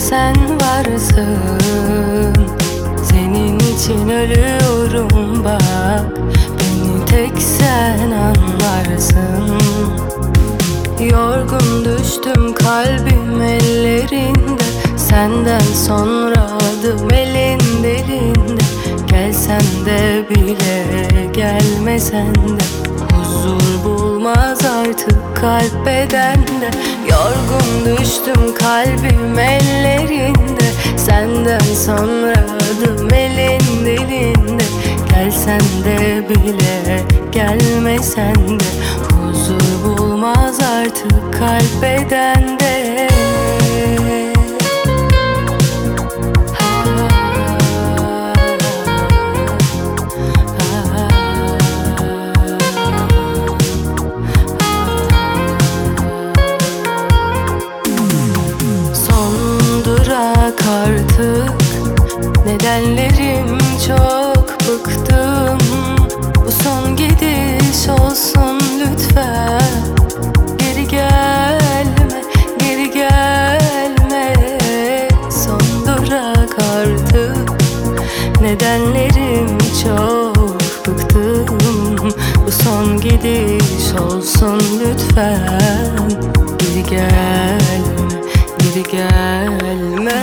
sen varsın. Senin için ölüyorum bak, beni tek sen anlarsın. Yorgun düştüm, kalbim ellerinde, senden sonra adım elin derinde. Gelsen de bile gelmesen de huzur bulmaz artık kalp bedende. Yorgun düştüm, kalbim ellerinde, senden sonra adım elin dilinde. Gelsen de bile gelmesen de huzur bulmaz artık kalp bedende. Artık nedenlerim çok, bıktım. Bu son gidiş olsun lütfen. Geri gelme, geri gelme. Son durak artık, nedenlerim çok, bıktım. Bu son gidiş olsun lütfen. Geri gelme, geri gelme.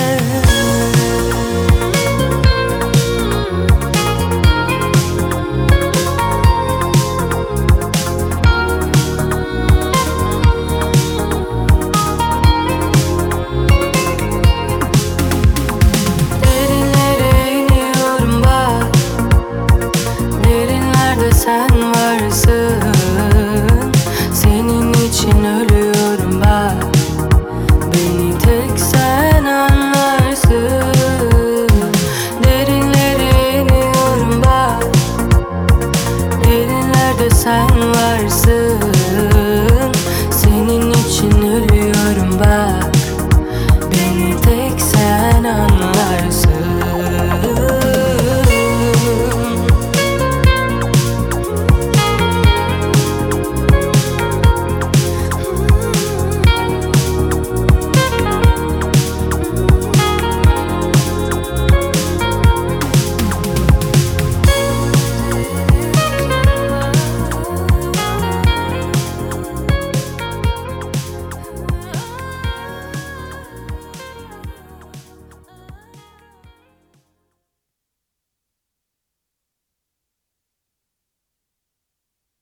Derinlere iniyorum bak, derinlerde sen varsın. Senin için ölüyorum bak, beni tek sen anlarsın. Derinlere iniyorum bak, derinlerde sen varsın.